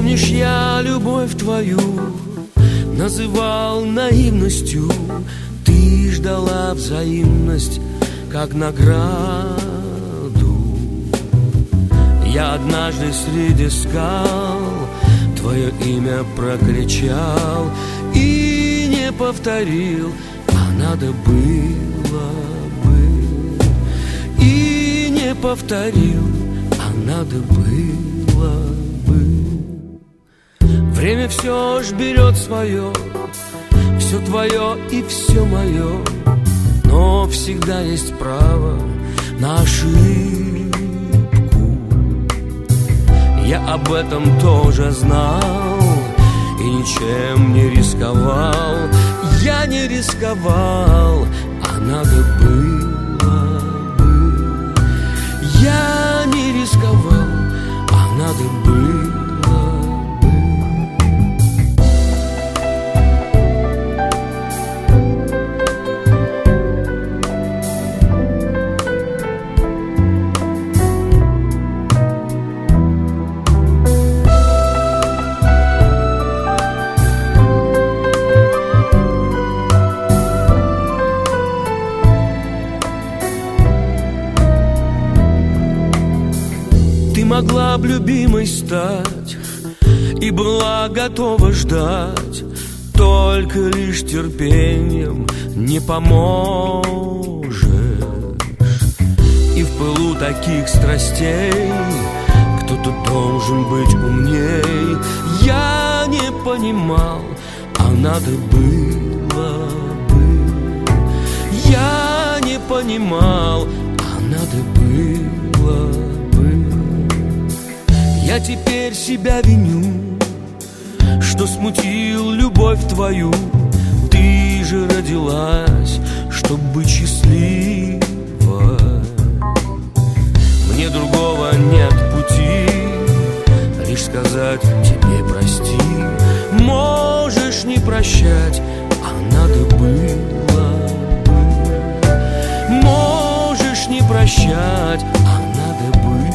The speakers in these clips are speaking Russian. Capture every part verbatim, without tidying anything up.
Помнишь, я любовь твою называл наивностью. Ты ждала взаимность, как награду. Я однажды среди скал твое имя прокричал и не повторил, а надо было бы. И не повторил, а надо было бы. Время все ж берет свое, все твое и все мое, но всегда есть право на ошибку. Я об этом тоже знал и ничем не рисковал. Я не рисковал, а надо было бы. Я не рисковал, а надо было. Могла б любимой стать и была готова ждать, только лишь терпением не поможешь. И в пылу таких страстей кто-то должен быть умней. Я не понимал, а надо было бы. Я не понимал, а надо было бы. Я теперь себя виню, что смутил любовь твою. Ты же родилась, чтоб быть счастливой. Мне другого нет пути, лишь сказать тебе прости. Можешь не прощать, а надо было бы. Можешь не прощать, а надо было бы.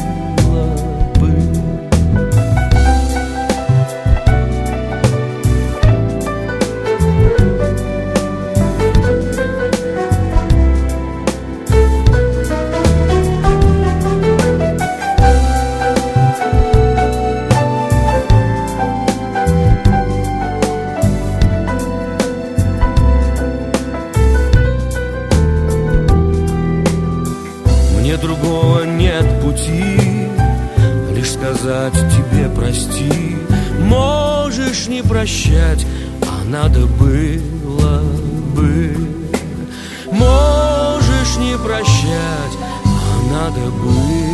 Другого нет пути, лишь сказать тебе прости. Можешь не прощать, а надо было бы. Можешь не прощать, а надо было.